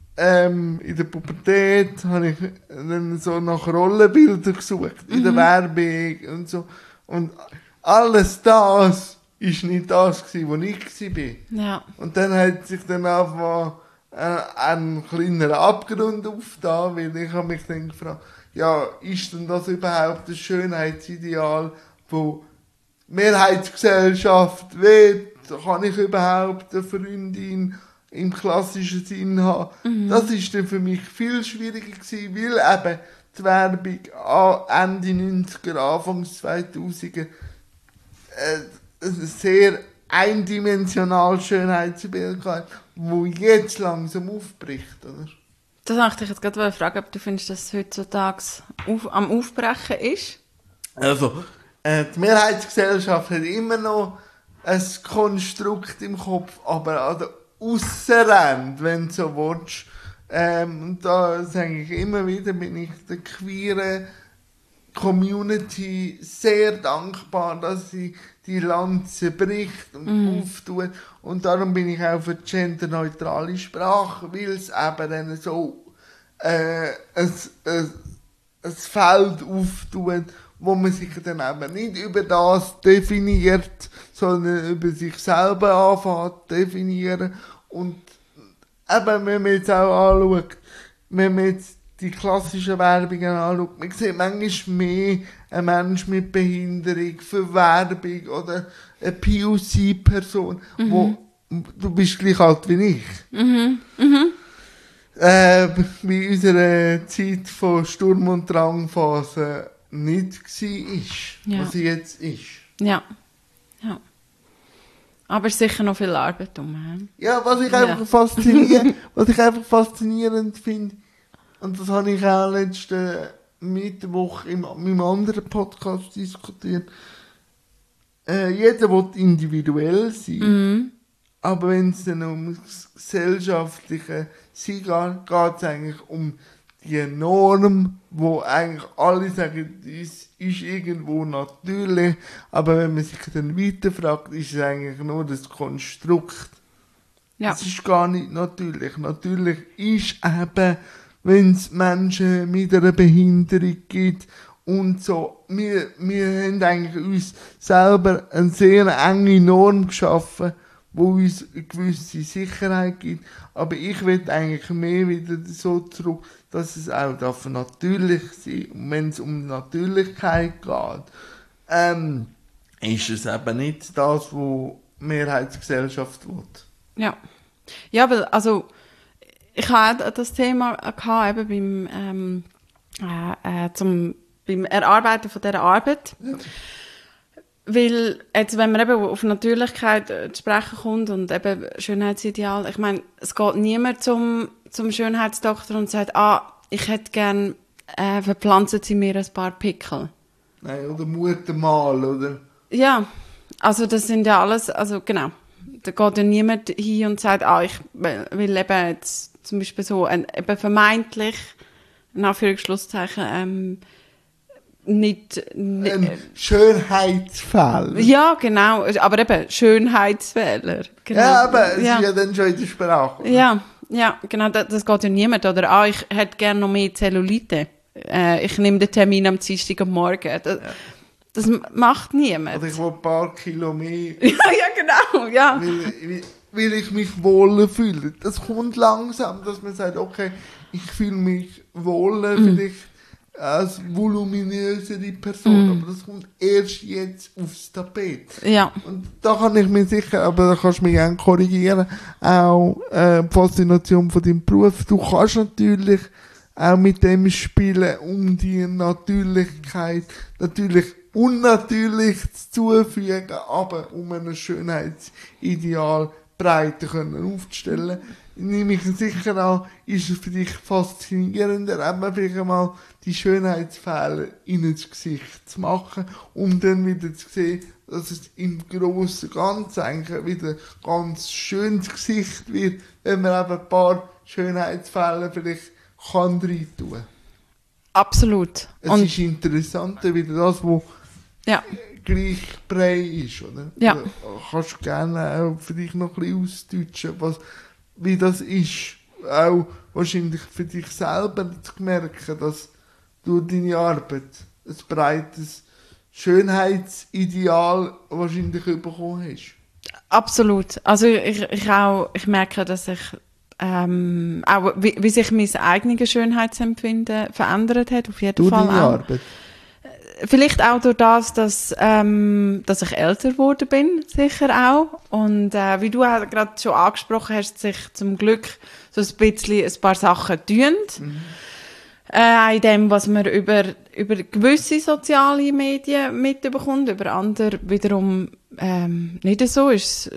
in der Pubertät habe ich dann so nach Rollenbildern gesucht, in der Werbung und so. Und alles das ist nicht das gewesen, wo ich war. Ja. Und dann hat sich dann einfach ein kleiner Abgrund aufgetan, weil ich habe mich dann gefragt, ja, ist denn das überhaupt das Schönheitsideal, wo die Mehrheitsgesellschaft will? Kann ich überhaupt eine Freundin im klassischen Sinn haben? Das ist dann für mich viel schwieriger gewesen, weil eben die Werbung Ende 90er, Anfang 2000er sehr eindimensional Schönheitsbild gehabt, wo jetzt langsam aufbricht, oder? Das möchte ich jetzt gerade fragen, ob du findest, dass es heutzutage am Aufbrechen ist? Also, die Mehrheitsgesellschaft hat immer noch ein Konstrukt im Kopf, aber an der Aussenrand, wenn du so willst, und da sage ich immer wieder, bin ich der queeren Community sehr dankbar, dass sie die Lanze bricht und auftut. Und darum bin ich auch für genderneutrale Sprache, weil es eben dann so ein Feld auftut, wo man sich dann eben nicht über das definiert, sondern über sich selber anfängt zu definieren. Und eben, wenn man jetzt auch anschaut, wenn man jetzt die klassischen Werbungen anschaut, man sieht manchmal mehr ein Mensch mit Behinderung für Werbung oder eine POC-Person, wo du bist gleich alt wie ich. Wie unsere Zeit von Sturm- und Drangphase nicht war, was sie jetzt ist. Ja. Aber es ist sicher noch viel Arbeit um. Ja, was ich einfach faszinierend finde, und das habe ich auch letzten Mittwoch in meinem anderen Podcast diskutiert. Jeder will individuell sein. Aber wenn es dann um das gesellschaftliche Sein geht, geht es eigentlich um die Norm, wo eigentlich alle sagen, das ist irgendwo natürlich. Aber wenn man sich dann weiterfragt, ist es eigentlich nur das Konstrukt. Ja. Es ist gar nicht natürlich. Natürlich ist eben, wenn es Menschen mit einer Behinderung gibt und so. Wir haben eigentlich uns selber eine sehr enge Norm geschaffen, die uns eine gewisse Sicherheit gibt. Aber ich will eigentlich mehr wieder so zurück, dass es auch natürlich sein darf. Und wenn es um Natürlichkeit geht, ist es eben nicht das, was die Mehrheitsgesellschaft will. Ja. Ja, aber also ich hatte auch das Thema gehabt, eben beim Erarbeiten von dieser Arbeit. Ja. Weil, jetzt, wenn man eben auf Natürlichkeit zu sprechen kommt und eben Schönheitsideal, ich meine, es geht niemand zum Schönheitsdoktor und sagt, ich hätte gerne, verpflanzen Sie mir ein paar Pickel. Nein, oder Muttermal, oder? Ja, also das sind ja alles, also genau. da geht ja niemand hin und sagt, ich will eben jetzt zum Beispiel so eben vermeintlich, in Anführungsschlusszeichen, nicht ein Schönheitsfehler. Ja, genau, aber eben Schönheitsfehler. Genau. Ja, aber es ist ja dann schon in der Sprache. Oder? Ja, genau, das geht ja niemand. Oder, ich hätte gerne noch mehr Zellulite. Ich nehme den Termin am Dienstag am Morgen. Das macht niemand. Oder ich will ein paar Kilo mehr. Ja, genau, ja. Weil ich mich wohler fühle. Das kommt langsam, dass man sagt, okay, ich fühle mich wohler, vielleicht als voluminösere Person, aber das kommt erst jetzt aufs Tapet. Ja. Und da kann ich mir sicher, aber da kannst du mich gerne korrigieren, auch die Faszination von deinem Beruf. Du kannst natürlich auch mit dem spielen, um die Natürlichkeit, natürlich unnatürlich zuzufügen, aber um ein Schönheitsideal breiter können aufzustellen. Nehme ich sicher an, ist es für dich faszinierender, eben vielleicht einmal die Schönheitsfehler in das Gesicht zu machen, um dann wieder zu sehen, dass es im Grossen und Ganzen eigentlich wieder ganz schönes Gesicht wird, wenn man eben ein paar Schönheitsfehler vielleicht kann rein tun. Absolut. Es ist interessanter, wieder das, was gleich brei ist, oder? Ja. Du kannst gerne auch für dich noch ein bisschen ausdeutschen, wie das ist. Auch wahrscheinlich für dich selber zu merken, dass du deine Arbeit ein breites Schönheitsideal wahrscheinlich bekommen hast. Absolut. Also ich merke, dass ich auch wie sich mein eigenes Schönheitsempfinden verändert hat, auf jeden Fall deine auch. Arbeit? Vielleicht auch durch das, dass ich älter geworden bin, sicher auch. Und wie du gerade schon angesprochen hast, sich zum Glück so ein bisschen ein paar Sachen tun. In dem, was man über gewisse soziale Medien mitbekommt, über andere wiederum nicht so ist.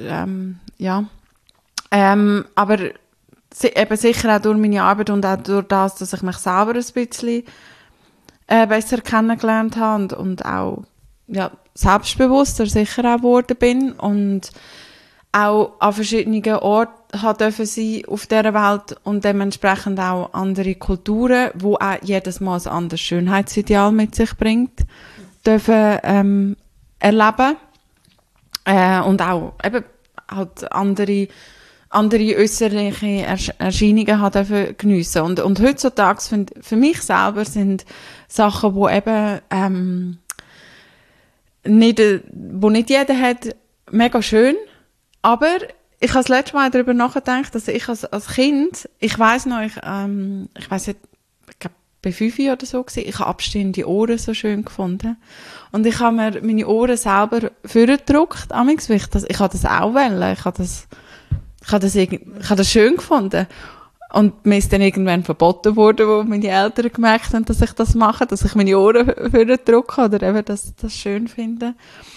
Aber eben sicher auch durch meine Arbeit und auch durch das, dass ich mich selber ein bisschen besser kennengelernt habe und auch selbstbewusster sicher auch geworden bin und auch an verschiedenen Orten dürfen sein auf dieser Welt und dementsprechend auch andere Kulturen, wo auch jedes Mal ein anderes Schönheitsideal mit sich bringt, dürfen erleben und auch eben halt andere äußerliche Erscheinungen dürfen geniessen. Und heutzutage für mich selber sind Sachen, die eben nicht jeder hat, mega schön. Aber ich habe das letzte Mal darüber nachgedacht, dass ich als Kind, ich weiss noch, ich weiss nicht, ich glaube bei 5 oder so gewesen, ich habe abstehende Ohren so schön gefunden. Und ich habe mir meine Ohren selber vorgedruckt, ich habe das auch wollen, ich habe das schön gefunden. Und mir ist dann irgendwann verboten worden, wo meine Eltern gemerkt haben, dass ich das mache, dass ich meine Ohren drücke oder eben das schön finde.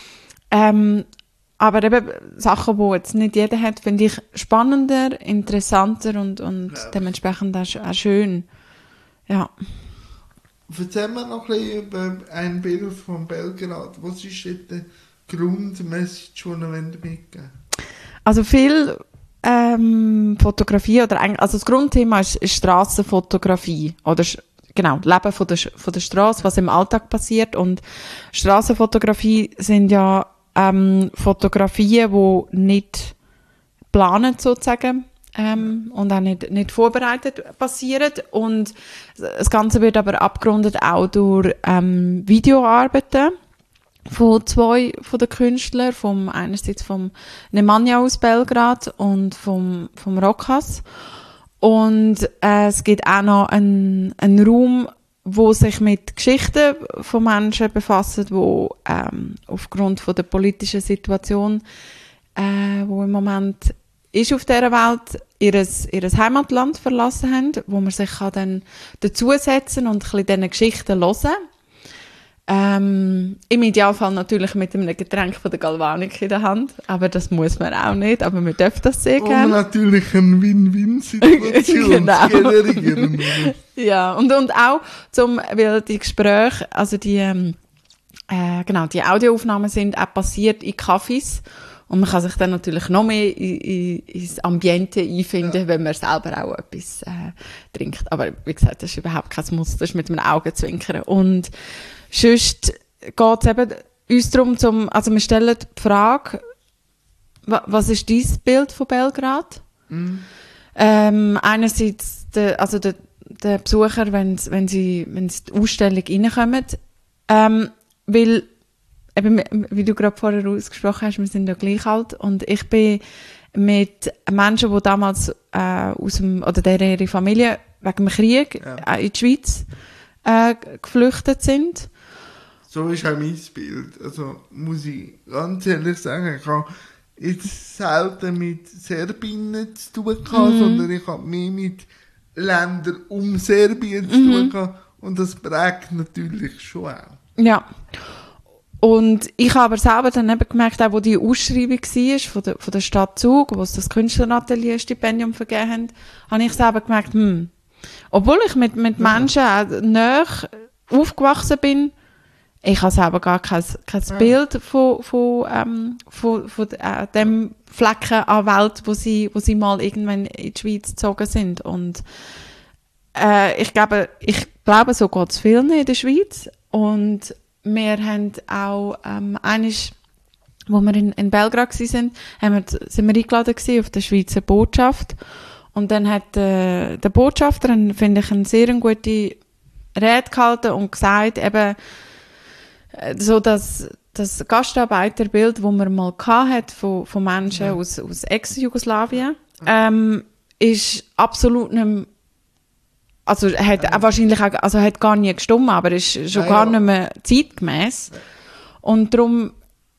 Aber eben Sachen, die jetzt nicht jeder hat, finde ich spannender, interessanter und dementsprechend auch schön. Ja. Erzähl mir noch ein bisschen über ein Bild von Belgrad. Was ist jetzt der Grundmessage, die ihr mitgeben? Also viel Fotografie oder eigentlich, also das Grundthema ist Strassenfotografie oder genau, Leben von der Straße, was im Alltag passiert. Und Strassenfotografie sind ja Fotografien, die nicht geplant sozusagen und auch nicht vorbereitet passieren. Und das Ganze wird aber abgerundet auch durch Videoarbeiten von 2 von den Künstlern, einerseits vom Nemanja aus Belgrad und vom Rokas. Und es gibt auch noch einen Raum, wo sich mit Geschichten von Menschen befasst, die aufgrund von der politischen Situation, wo im Moment ist auf dieser Welt, ihres Heimatland verlassen haben, wo man sich dann dazusetzen und ein bisschen diesen Geschichten hören. Im Idealfall natürlich mit einem Getränk von der Galvanik in der Hand, aber das muss man auch nicht, aber wir dürfen das sehr gerne. Um natürlich eine Win-Win-Situation genau. zu generieren. Ja, und auch weil die Gespräche, also die Audioaufnahmen sind auch passiert in Cafés Und man kann sich dann natürlich noch mehr ins Ambiente einfinden, wenn man selber auch etwas trinkt. Aber wie gesagt, das ist überhaupt kein Muss, das ist mit einem Augenzwinkern. Und sonst geht es eben uns darum, also wir stellen die Frage, was ist dein Bild von Belgrad? Einerseits der Besucher, wenn sie in die Ausstellung reinkommen, weil, eben, wie du gerade vorher ausgesprochen hast, wir sind ja gleich alt und ich bin mit Menschen, die damals ihre Familie wegen dem Krieg in die Schweiz geflüchtet sind. So ist auch mein Bild. Also muss ich ganz ehrlich sagen, ich habe jetzt selten mit Serbinnen zu tun gehabt, sondern ich habe mehr mit Ländern um Serbien zu tun gehabt. Und das prägt natürlich schon auch. Ja. Und ich habe aber selber dann eben gemerkt, auch wo die Ausschreibung war von der Stadt Zug, wo es das Künstleratelier-Stipendium vergeben haben, habe ich selber gemerkt, obwohl ich mit Menschen auch nahe aufgewachsen bin, ich habe selber gar kein Bild von dem Flecken an Welt, wo sie mal irgendwann in die Schweiz gezogen sind. Und ich glaube, so geht es vielen in der Schweiz. Und wir haben auch einiges, wo wir in Belgrad waren, sind wir eingeladen gewesen auf der Schweizer Botschaft. Und dann hat der Botschafter, finde ich, eine sehr gute Rede gehalten und gesagt, eben, so das Gastarbeiterbild, das man mal hatte von Menschen aus Ex-Jugoslawien, ist absolut nicht mehr, also hat wahrscheinlich auch, also hat gar nie gestimmt, aber ist schon gar nicht mehr zeitgemäß. Und darum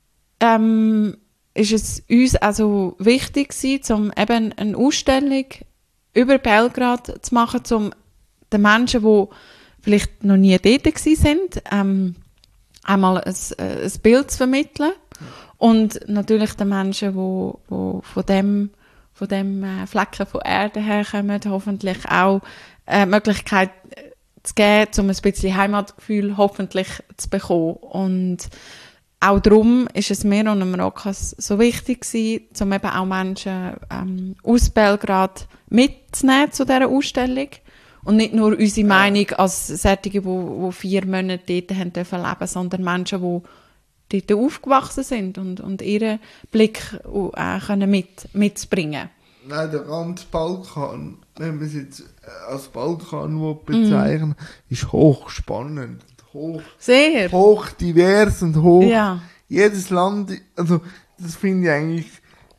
ist es uns also wichtig gewesen, um eben eine Ausstellung über Belgrad zu machen, um den Menschen, die vielleicht noch nie dort waren, einmal ein Bild zu vermitteln. Und natürlich den Menschen, die von dem Flecken von Erde herkommen, hoffentlich auch Möglichkeit zu geben, um ein bisschen Heimatgefühl hoffentlich zu bekommen. Und auch darum ist es mir und dem Rokas so wichtig gewesen, um eben auch Menschen aus Belgrad mitzunehmen zu dieser Ausstellung. Und nicht nur unsere Meinung als solche, die 4 Monate dort haben dürfen leben, sondern Menschen, die dort aufgewachsen sind und ihren Blick können mitzubringen. Nein, der ganze Balkan, wenn wir es jetzt als Balkan bezeichnen, ist hochspannend, sehr hoch divers und hoch. Ja. Jedes Land, also das finde ich eigentlich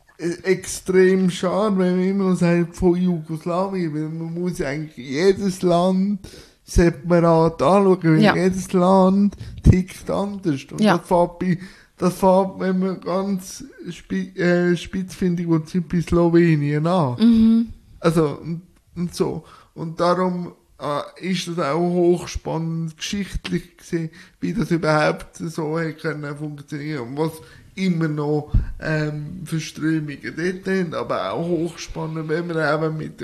extrem schade, wenn man immer sagt von Jugoslawien, weil man muss eigentlich jedes Land separat anschauen, weil jedes Land tickt anders. Und das fängt, wenn man ganz spitzfindig und bei Slowenien an. Also, und so. Und darum ist das auch hochspannend geschichtlich gesehen, wie das überhaupt so können funktionieren und was immer noch Verströmungen dort haben, aber auch hochspannend, wenn man eben mit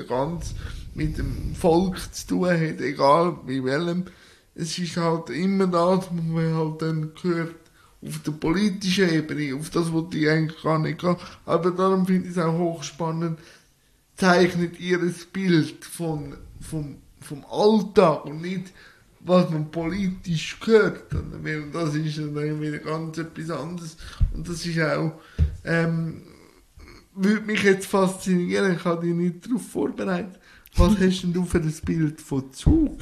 dem Volk zu tun hat, egal wie welchem. Es ist halt immer das, was man halt dann gehört, auf der politischen Ebene, auf das, was die eigentlich gar nicht kann. Aber darum finde ich es auch hochspannend, zeichnet ihr ein Bild vom Alltag und nicht, was man politisch gehört. Weil das ist dann wieder ganz etwas anderes. Und das ist auch, würde mich jetzt faszinieren, ich habe dich nicht darauf vorbereitet. Was hast denn du für ein Bild von Zug?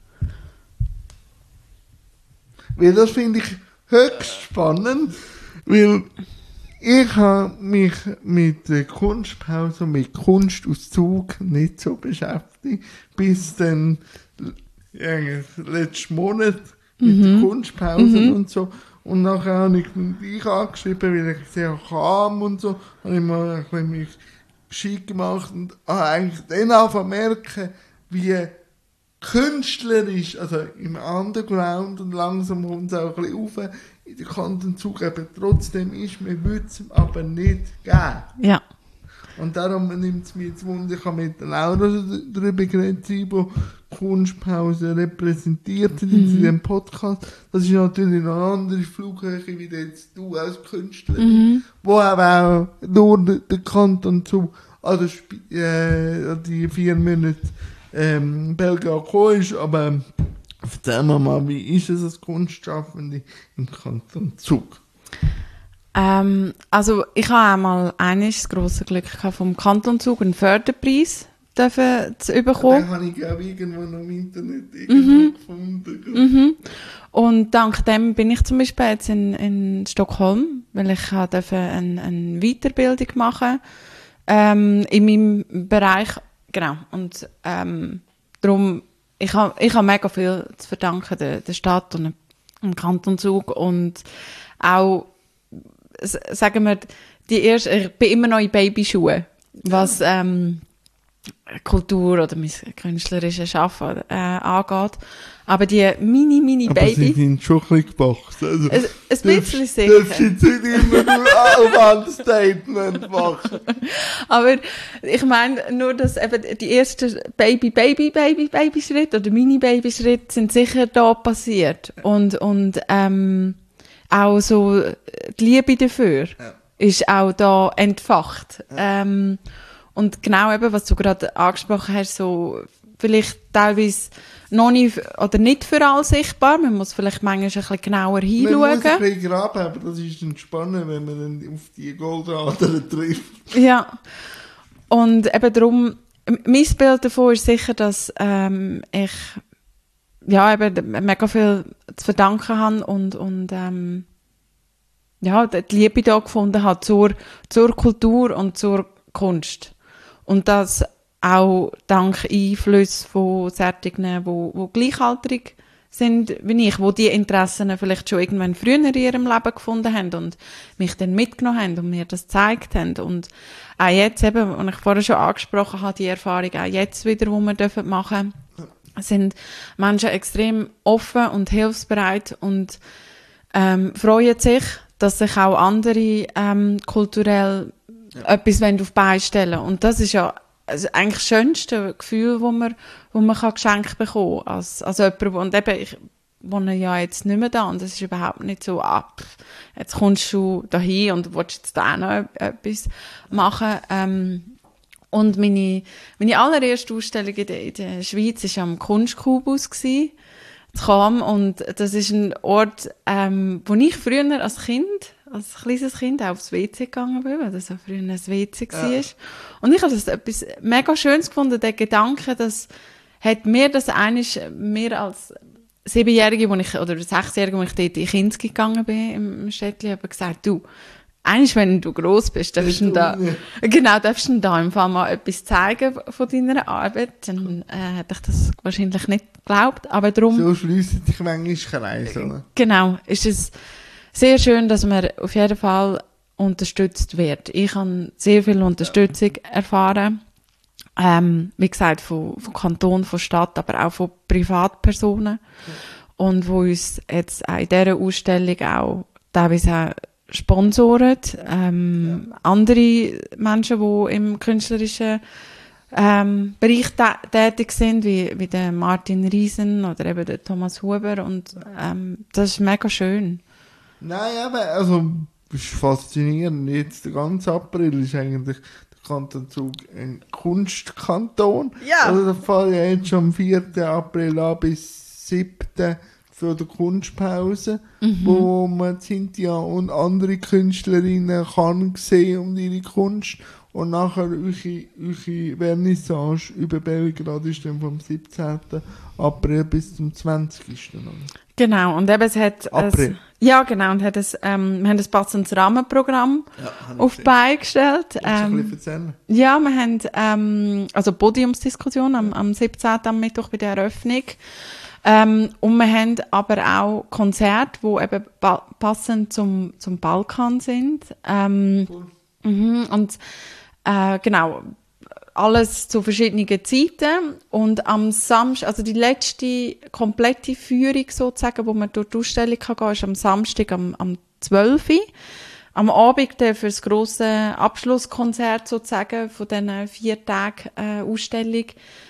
Weil das finde ich höchst spannend, weil ich habe mich mit der Kunstpause, mit Kunst aus Zug nicht so beschäftigt, bis dann letzten Monat mit der Kunstpause und so. Und nachher habe ich dich angeschrieben, weil ich sehr kam und so, habe ich mal ein bisschen mich gescheit gemacht und habe eigentlich dann angefangen zu merken, wie künstlerisch, also im Underground und langsam kommt es auch ein bisschen rauf, in den Kanton Zug eben trotzdem ist, man würde es aber nicht geben. Ja. Und darum nimmt es mich jetzt Wunder, ich habe mit der Laura darüber geredet, die Kunstpause repräsentiert in diesem Podcast. Das ist natürlich noch eine andere Flughöhe, wie jetzt du als Künstlerin, wo aber auch nur der Kanton Zug, also die 4 Monate Belgien gekommen ist, aber erzähl mir mal, wie ist es als Kunstschaffende im Kanton Zug? Also ich habe einmal das grosse Glück gehabt, vom Kanton Zug einen Förderpreis zu bekommen. Den habe ich auch irgendwo noch im Internet gefunden. Und dank dem bin ich zum Beispiel jetzt in Stockholm, weil ich durfte eine Weiterbildung machen in meinem Bereich. Genau. Und darum, ich habe mega viel zu verdanken der Stadt und dem Kanton Zug und auch, sagen wir, ich bin immer noch in Babyschuhen, was Kultur oder mein künstlerisches Arbeiten angeht. Aber die mini Aber Baby... sie sind schon ein bisschen gewachsen. Also, ein bisschen sicher. Darfst du jetzt nicht immer nur ein Statement machen. Aber ich meine nur, dass eben die ersten Baby-Schritte oder Mini-Baby-Schritte sind sicher da passiert. Und auch so die Liebe dafür ist auch da entfacht. Und genau eben, was du gerade angesprochen hast, so vielleicht teilweise noch nicht oder nicht für alle sichtbar. Man muss vielleicht manchmal ein bisschen genauer hinschauen. Man muss ein bisschen graben, aber das ist dann spannend, wenn man dann auf die Goldader trifft. Ja. Und eben darum, mein Bild davon ist sicher, dass ich eben mega viel zu verdanken habe und die Liebe da gefunden habe zur Kultur und zur Kunst. Und das auch dank Einfluss von solchen, die gleichaltrig sind wie ich, die Interessen vielleicht schon irgendwann früher in ihrem Leben gefunden haben und mich dann mitgenommen haben und mir das gezeigt haben. Und auch jetzt eben, und ich vorher schon angesprochen habe, die Erfahrung auch jetzt wieder, die wir machen dürfen, sind Menschen extrem offen und hilfsbereit und freuen sich, dass sich auch andere kulturell etwas auf die Beine stellen. Und das ist ja eigentlich das schönste Gefühl, wo man geschenkt bekommen kann. Als jemand, und eben, ich wohne ja jetzt nicht mehr da, und das ist überhaupt nicht so, jetzt kommst du da hin und willst jetzt da auch noch etwas machen. Und meine allererste Ausstellung in der Schweiz war am Kunstkubus in Cham, und das ist ein Ort, wo ich früher als kleines Kind auch aufs WC gegangen bin, weil das so früher ein WC war. Und ich habe das etwas mega Schönes gefunden, der Gedanke, dass hat mir das mir als 7-Jährige, oder 6-Jährige, wo ich dort in Kinski gegangen bin, im Städtchen, habe gesagt, du, wenn du gross bist, darfst du da im Fall mal etwas zeigen von deiner Arbeit. Dann hätte ich das wahrscheinlich nicht geglaubt, aber darum... So schliessen sich manchmal Kreise, oder? Genau, ist es sehr schön, dass man auf jeden Fall unterstützt wird. Ich habe sehr viel Unterstützung erfahren. Wie gesagt, von Kanton, von Stadt, aber auch von Privatpersonen. Und wo uns jetzt auch in dieser Ausstellung auch teilweise auch sponsoren. Andere Menschen, die im künstlerischen Bereich tätig sind, wie der Martin Riesen oder eben der Thomas Huber. Und das ist mega schön. Nein, aber also, das ist faszinierend. Jetzt der ganze April ist eigentlich der Kanton Zug ein Kunstkanton. Ja. Also da fällt ja jetzt schon am 4. April an bis 7. für die Kunstpause, wo man Cynthia und andere Künstlerinnen kann sehen und ihre Kunst. Und nachher eure Vernissage über Belgrad ist dann vom 17. April bis zum 20. Genau, und eben es hat... April. Ja, genau, und wir haben ein passendes Rahmenprogramm auf die Beine gestellt. Kannst du ein bisschen erzählen? Ja, wir haben also Podiumsdiskussion am 17. am Mittwoch bei der Eröffnung. Und wir haben aber auch Konzerte, die eben passend zum Balkan sind. Cool. Und genau, alles zu verschiedenen Zeiten. Und am Samstag, also die letzte komplette Führung sozusagen, wo man durch die Ausstellung gehen kann, ist am Samstag am 12. am Abend für das grosse Abschlusskonzert sozusagen von diesen 4 Tagen Ausstellung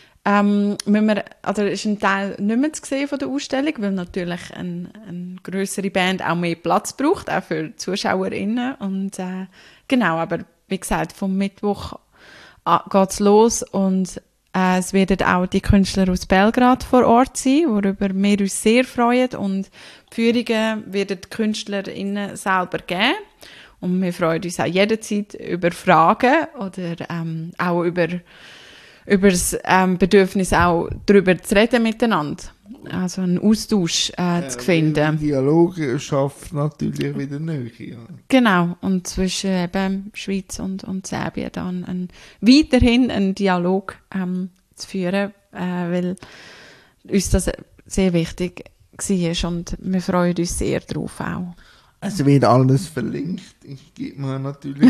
ist ein Teil nicht mehr zu sehen von der Ausstellung, weil natürlich eine grössere Band auch mehr Platz braucht, auch für die ZuschauerInnen. Und genau, aber wie gesagt, vom Mittwoch geht's los und es werden auch die Künstler aus Belgrad vor Ort sein, worüber wir uns sehr freuen. Und die Führungen werden die KünstlerInnen selber geben. Und wir freuen uns auch jederzeit über Fragen oder auch über das Bedürfnis auch darüber zu reden miteinander. Also einen Austausch zu finden. Dialog schafft natürlich wieder Nähe. Ja. Genau. Und zwischen eben Schweiz und Serbien dann weiterhin einen Dialog zu führen, weil uns das sehr wichtig war und wir freuen uns sehr darauf auch. Es wird alles verlinkt. Ich gebe mir natürlich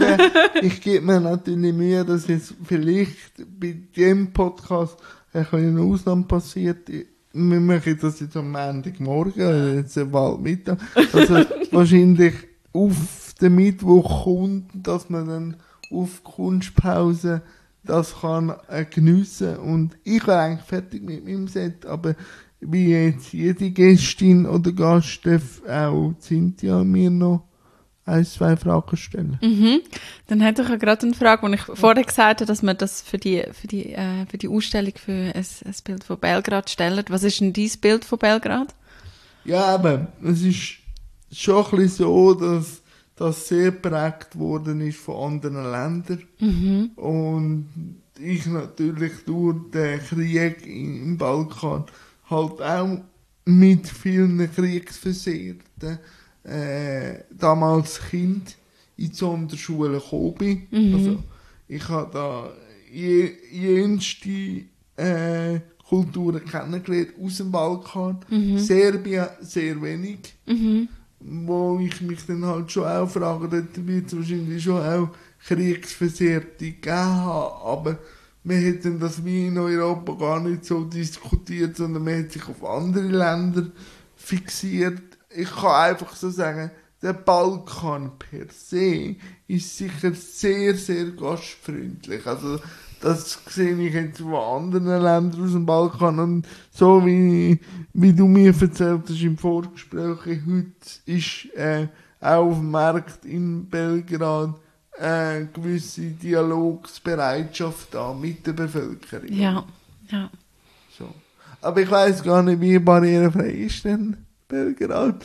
Mühe, dass jetzt vielleicht bei dem Podcast eine Ausnahme passiert. Wir machen das jetzt am Montagmorgen, jetzt bald Mittag. Also wahrscheinlich auf den Mittwoch kommt, dass man dann auf Kunstpause das kann geniessen. Und ich war eigentlich fertig mit meinem Set, aber wie jetzt jede Gästin oder Gast darf auch Cynthia mir noch 1-2 Fragen stellen. Mhm. Dann hätte ich ja gerade eine Frage, die ich vorher gesagt habe, dass wir das für die Ausstellung für ein Bild von Belgrad stellen. Was ist denn dein Bild von Belgrad? Ja, aber es ist schon ein bisschen so, dass das sehr geprägt worden ist von anderen Ländern. Mhm. Und ich natürlich durch den Krieg im Balkan halt auch mit vielen Kriegsversehrten damals Kind in die Sonderschule gekommen bin. Mhm. Also ich habe da jenste Kulturen kennengelernt aus dem Balkan. Mhm. Serbien sehr wenig. Mhm. Wo ich mich dann halt schon auch frage, dort wird es wahrscheinlich schon auch Kriegsversehrte gegeben haben, aber wir hätten das wie in Europa gar nicht so diskutiert, sondern man hat sich auf andere Länder fixiert. Ich kann einfach so sagen, der Balkan per se ist sicher sehr, sehr gastfreundlich. Also das sehe ich jetzt von anderen Ländern aus dem Balkan. Und so wie du mir erzählt hast im Vorgespräch, heute ist auch auf dem Markt in Belgrad gewisse Dialogsbereitschaft da mit der Bevölkerung. Ja, ja. So. Aber ich weiss gar nicht, wie barrierefrei ist denn Belgrad?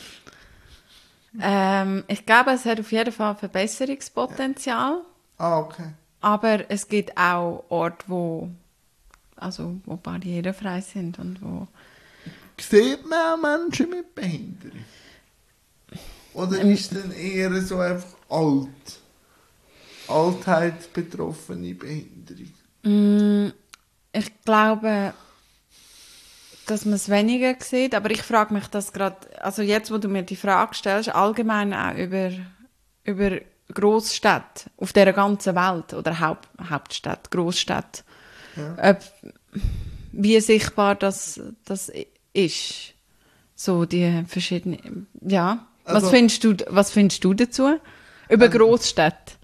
Ich glaube, es hat auf jeden Fall Verbesserungspotenzial. Ah, okay. Aber es gibt auch Orte, wo barrierefrei sind und wo... Sieht man auch Menschen mit Behinderung? Oder ist es dann eher so einfach Altheitsbetroffene Behinderung? Ich glaube, dass man es weniger sieht, aber ich frage mich das gerade, also jetzt, wo du mir die Frage stellst, allgemein auch über Grossstädte auf dieser ganzen Welt oder Hauptstadt, Grossstädte, ja. Wie sichtbar das ist, so die verschiedenen, ja. Also, was findest du dazu über Grossstädte?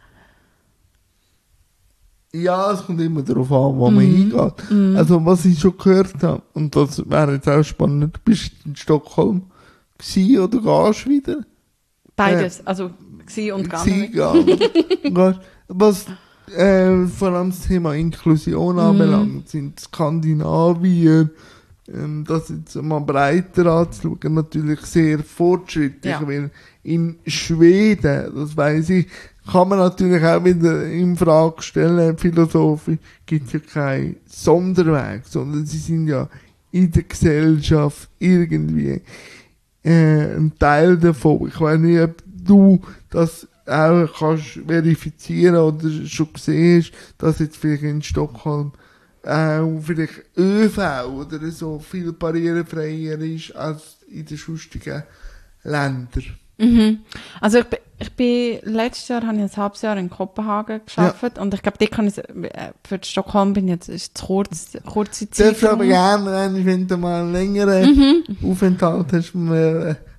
Ja, es kommt immer darauf an, wo man hingeht. Mm. Also, was ich schon gehört habe, und das wäre jetzt auch spannend, bist du in Stockholm gewesen oder gehst du wieder? Beides, also gewesen und gar nicht. Was vor allem das Thema Inklusion anbelangt, sind Skandinavier, das jetzt mal breiter anzuschauen, natürlich sehr fortschrittlich, weil in Schweden, das weiss ich, kann man natürlich auch wieder in Frage stellen, philosophisch gibt es ja keinen Sonderweg, sondern sie sind ja in der Gesellschaft irgendwie ein Teil davon. Ich weiß nicht, ob du das auch kannst verifizieren oder schon gesehen hast, dass jetzt vielleicht in Stockholm auch vielleicht ÖV oder so viel barrierefreier ist als in den sonstigen Ländern. Mhm. Also ich bin letztes Jahr habe ich ein halbes Jahr in Kopenhagen gearbeitet und ich glaube, für Stockholm bin ich jetzt ist kurze Zeit. Darfst du aber gerne, wenn du mal einen längeren Aufenthalt hast, mir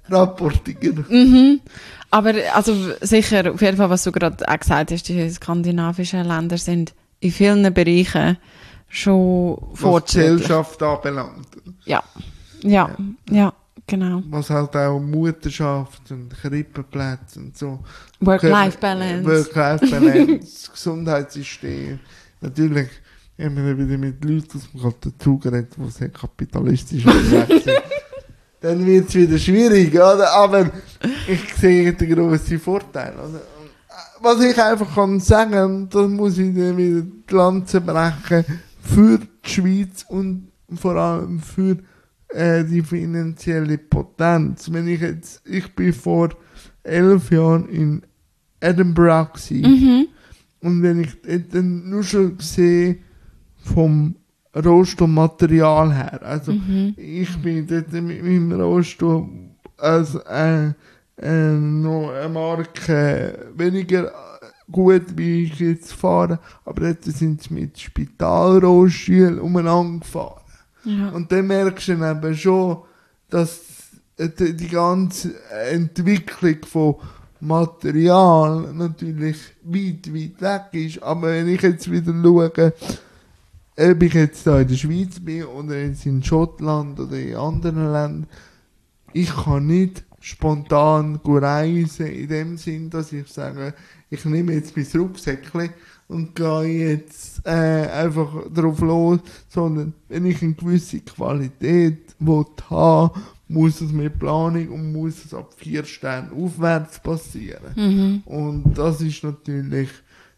rapportieren. Aber also sicher, auf jeden Fall, was du gerade auch gesagt hast, die skandinavischen Länder sind in vielen Bereichen schon Was die fortschrittlich. Gesellschaft anbelangt. Ja, genau. Was halt auch Mutterschaft und Krippenplätze und so. Work-Life-Balance. Work-Life-Balance, Gesundheitssystem. Natürlich haben wir wieder mit Leuten aus dem Kanton geredet, die sehr kapitalistisch unterwegs sind. Dann wird es wieder schwierig, oder? Aber ich sehe den grossen Vorteil. Oder? Was ich einfach kann sagen, da muss ich dann wieder die Lanze brechen für die Schweiz und vor allem für die finanzielle Potenz. Wenn ich bin vor 11 Jahren in Edinburgh gewesen, und wenn ich dann nur schon sehe vom Rohstoffmaterial her, also ich bin dort mit meinem Rohstoff als noch eine Marke weniger gut, wie ich jetzt fahre, aber dort sind sie mit Spitalrohstühlen umeinander gefahren. Ja. Und dann merkst du dann eben schon, dass die ganze Entwicklung von Material natürlich weit weg ist. Aber wenn ich jetzt wieder schaue, ob ich jetzt da in der Schweiz bin oder jetzt in Schottland oder in anderen Ländern, ich kann nicht spontan reisen, in dem Sinn, dass ich sage, ich nehme jetzt mein Rucksäckchen und gehe jetzt einfach drauf los, sondern wenn ich eine gewisse Qualität haben will, muss es mit Planung und muss es ab 4 Sternen aufwärts passieren. Und das ist natürlich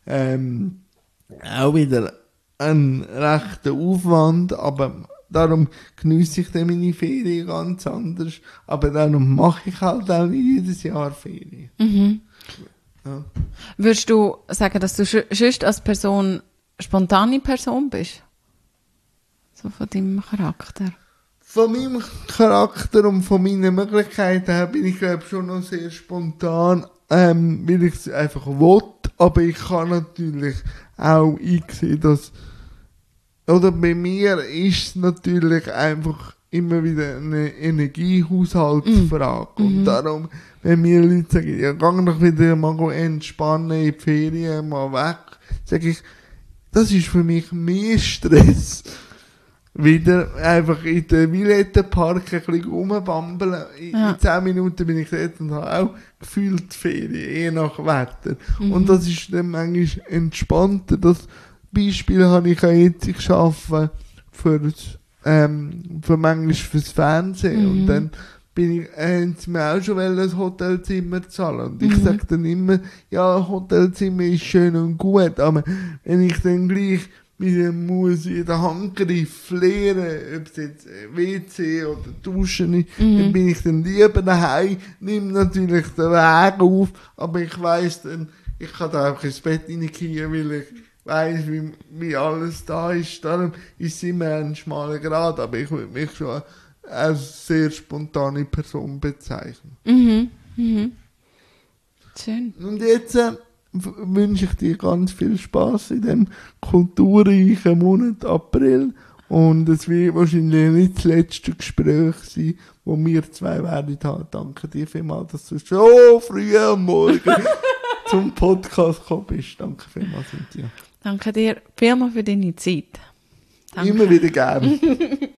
auch wieder ein rechter Aufwand, aber darum geniesse ich dann meine Ferien ganz anders. Aber darum mache ich halt auch jedes Jahr Ferien. Ja. Würdest du sagen, dass du sonst als Person spontane Person bist? So von deinem Charakter? Von meinem Charakter und von meinen Möglichkeiten her bin ich, glaube schon noch sehr spontan, weil ich es einfach will. Aber ich kann natürlich auch einsehen, dass, oder bei mir ist es natürlich einfach immer wieder eine Energiehaushaltsfrage. Und darum, wenn mir Leute sagen, ja, geh doch wieder mal entspannen in die Ferien, mal weg, sage ich, das ist für mich mehr Stress. Wieder einfach in den Villetten-Park ein bisschen rumbambeln. In 10 Minuten bin ich dort und habe auch gefühlt Ferien, je nach Wetter. Und das ist dann manchmal entspannter. Das Beispiel habe ich auch jetzt, ich arbeite für manchmal fürs Fernsehen. Und dann haben sie mir auch schon ein Hotelzimmer zahlen. Und ich sage dann immer, ja, ein Hotelzimmer ist schön und gut, aber wenn ich dann gleich wieder muss in den Handgriff leeren, ob es jetzt WC oder Duschen ist, dann bin ich dann lieber daheim, nehme natürlich den Weg auf, aber ich weiss dann, ich kann da auch ins Bett reingehen, weil ich weiss, wie alles da ist. Darum ist es immer ein schmaler Grad, aber ich würde mich schon als sehr spontane Person bezeichnen. Schön. Und jetzt wünsche ich dir ganz viel Spaß in dem kulturreichen Monat April. Und es wird wahrscheinlich nicht das letzte Gespräch sein, wo wir zwei werden haben. Danke dir vielmals, dass du so früh am Morgen zum Podcast gekommen bist. Danke vielmals, Cynthia. Danke dir vielmals für deine Zeit. Danke. Immer wieder gerne.